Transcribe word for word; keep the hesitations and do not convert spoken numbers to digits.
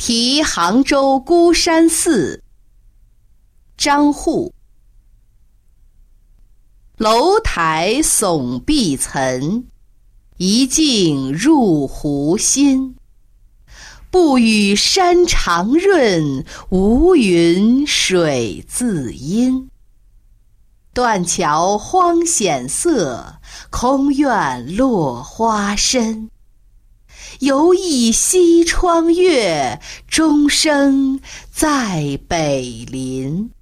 题杭州孤山寺。张祜。楼台耸碧岑，一径入湖心。不与山长润，无云水自阴。断桥荒显色，空院落花深。犹忆西窗月，钟声在北林。